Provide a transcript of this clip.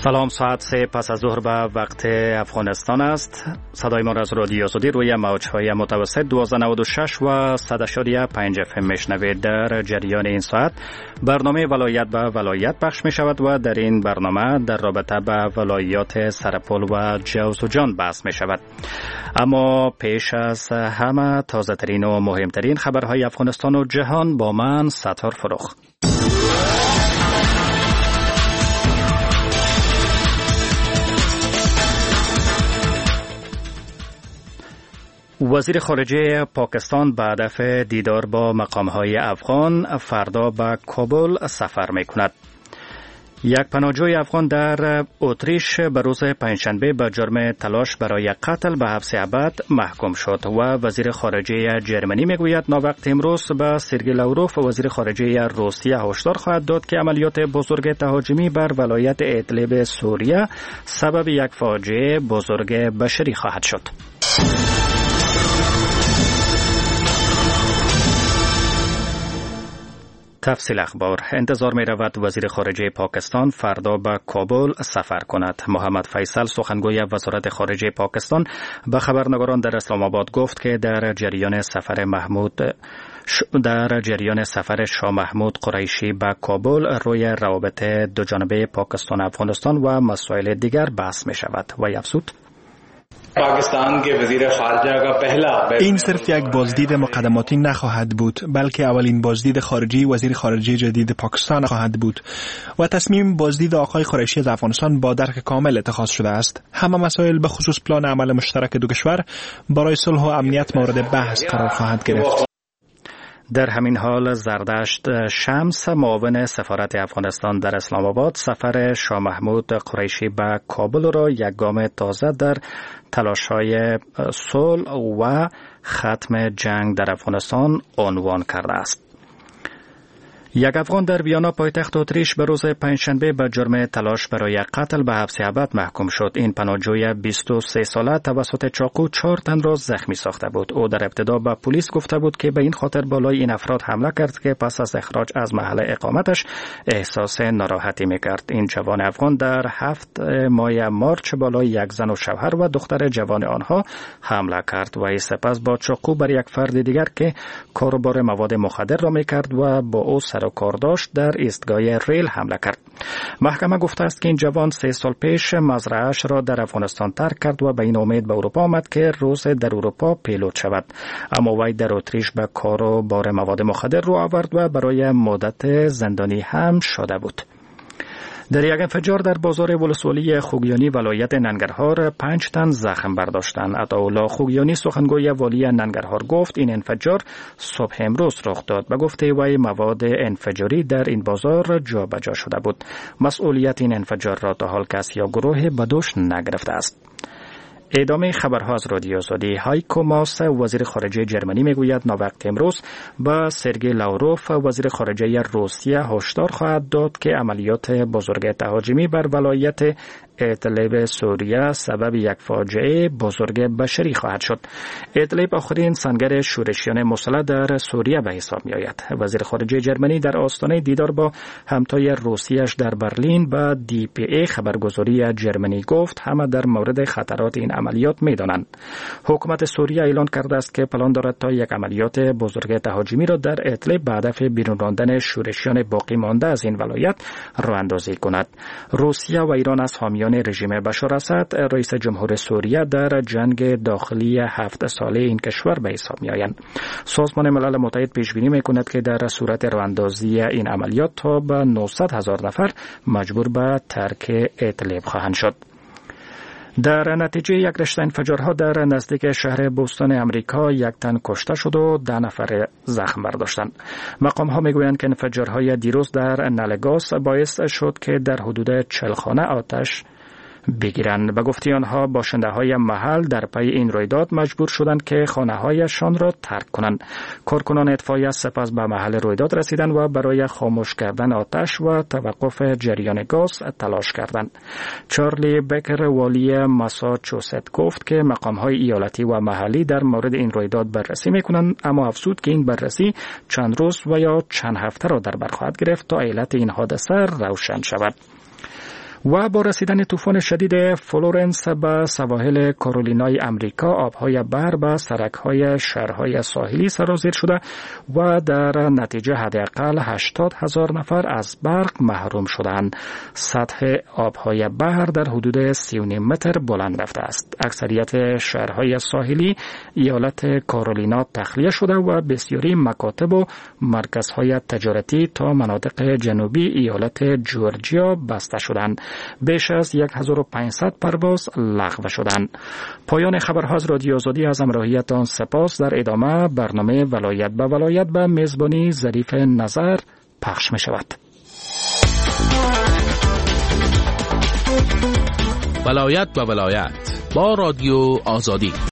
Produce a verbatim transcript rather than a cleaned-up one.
سلام، ساعت سه پس از ظهر به وقت افغانستان است. صدای ما از رادیو آزادی روی موج‌های متوسط دوازده نود و شش و صد و شش پنج اف ام میشنوید. در جریان این ساعت برنامه ولایت به ولایت پخش می شود و در این برنامه در رابطه به ولایات سرپل و جوزجان بحث می شود. اما پیش از همه تازه ترین و مهمترین خبرهای افغانستان و جهان با من ستار فروخ. وزیر خارجه پاکستان به هدف دیدار با مقام‌های افغان فردا به کابل سفر می‌کند. یک پناهجوی افغان در اتریش به روز پنجشنبه به جرم تلاش برای قتل به حبس ابد محکوم شد و وزیر خارجه جرمنی میگوید ناوقت امروز به سرگئی لاوروف وزیر خارجه روسیه هشدار خواهد داد که عملیات بزرگ تهاجمی بر ولایت ادلب سوریه سبب یک فاجعه بزرگ بشری خواهد شد. تفصیل اخبار. انتظار می رود وزیر خارجه پاکستان فردا به کابل سفر کند. محمد فیصل سخنگوی وزارت خارجه پاکستان به خبرنگاران در اسلام آباد گفت که در جریان سفر محمود در جریان سفر شاه محمود قریشی به کابل روی روابط دوجانبه پاکستان افغانستان و مسائل دیگر بحث می شود و افزود پاکستان کے وزیر خارجہ کا پہلا این صرف یک بازدید مقدماتی نخواهد بود، بلکه اولین بازدید خارجی وزیر خارجه جدید پاکستان خواهد بود و تصمیم بازدید آقای قریشی از افغانستان با درک کامل اتخاذ شده است. همه مسائل به خصوص پلان عمل مشترک دو کشور برای صلح و امنیت مورد بحث قرار خواهد گرفت. در همین حال زردشت شمس معاون سفارت افغانستان در اسلام آباد سفر شاه محمود قریشی به کابل را یک گام تازه در تلاش‌های صلح و ختم جنگ در افغانستان عنوان کرده است. یک افغان در ویانا پایتخت اتریش به روز پنجشنبه به جرم تلاش برای قتل به حبس ابد محکوم شد. این پناهجوی بیست و سه ساله توسط چاقو چهار تن را زخمی ساخته بود. او در ابتدا به پلیس گفته بود که به این خاطر بالای این افراد حمله کرد که پس از اخراج از محل اقامتش احساس ناراحتی می‌کرد. این جوان افغان در هفت ماه مارچ بالای یک زن و شوهر و دختر جوان آنها حمله کرد و سپس با چاقو بر یک فرد دیگر که کاروبار مواد مخدر را می‌کرد و با او سر و کار داشت در ایستگاه ریل حمله کرد. محکمه گفته است که این جوان سه سال پیش مزرعه‌اش را در افغانستان ترک کرد و به این امید به اروپا آمد که روز در اروپا پیلوت شود، اما وی در اتریش به کار و بار مواد مخدر رو آورد و برای مدت زندانی هم شده بود. در یک انفجار در بازار ولسوالی خوگیانی ولایت ننگرهار پنج تن زخم برداشتند. عطاالله خوگیانی سخنگوی والی ننگرهار گفت این انفجار صبح امروز رخ داد. به گفته وی مواد انفجاری در این بازار جابجا شده بود. مسئولیت این انفجار را تا حال کسی یا گروه به دوش نگرفته است. ادامه خبرها از رادیو آزادی. هایکو ماس وزیر خارجه جرمنی میگوید ناوقت امروز با سرگئی لاوروف وزیر خارجه روسیه هشدار خواهد داد که عملیات بزرگ تهاجمی بر ولایت ادلب سوریه سبب یک فاجعه بزرگ بشری خواهد شد. ادلب آخرین سنگر شورشیان مسلح در سوریه به حساب می آید. وزیر خارجه جرمنی در آستانه دیدار با همتای روسیه‌اش در برلین با دی پی ای خبرگزاری جرمنی گفت همه در مورد خطرات این عملیات می دانند. حکومت سوریه اعلان کرده است که پلان دارد تا یک عملیات بزرگ تهاجمی را در ادلب به هدف بیرون راندن شورشیان باقی مانده از این ولایت راه اندازی کند. روسیه و ایران از حامیان رژیم بشار اسد رئیس جمهور سوریه در جنگ داخلی هفت ساله این کشور به حساب می آیند. سازمان ملل متحد پیش بینی می کند که در صورت راه اندازی این عملیات تا به نهصد هزار نفر مجبور به ترک ادلب خواهند شد. در نتیجه یک رشته انفجارها در نزدیک شهر بوستون امریکا یک تن کشته شد و ده نفر زخم برداشتند. مقام ها میگویند که انفجارهای دیروز در نلگاس باعث شد که در حدود چهل خانه آتش بگیرند. به گفته آنها باشنده های محل در پی این رویداد مجبور شدند که خانه هایشان را ترک کنند. کارکنان اطفایی سپس به محل رویداد رسیدند و برای خاموش کردن آتش و توقف جریان گاز تلاش کردند. چارلی بکر والی ماساچوست گفت که مقام های ایالتی و محلی در مورد این رویداد بررسی میکنند، اما افزود که این بررسی چند روز و یا چند هفته را در بر خواهد گرفت تا علت این حادثه روشن شود. و با رسیدن طوفان شدید فلورنس به سواحل کارولینای امریکا، آبهای بحر به سرک‌های شهرهای ساحلی سرازیر شده و در نتیجه حداقل هشتاد هزار نفر از برق محروم شدند. سطح آبهای بحر در حدود سی و نیم متر بلند رفته است. اکثریت شهرهای ساحلی ایالت کارولینا تخلیه شده و بسیاری مکاتب و مرکزهای تجارتی تا مناطق جنوبی ایالت جورجیا بسته شدند. بیش از هزار و پانصد پرواز لغو شدند. پایان خبرها از رادیو آزادی، از همراهیتان سپاس. در ادامه برنامه ولایت به ولایت به میزبانی ظریف نظر پخش می شود. ولایت به ولایت با رادیو آزادی.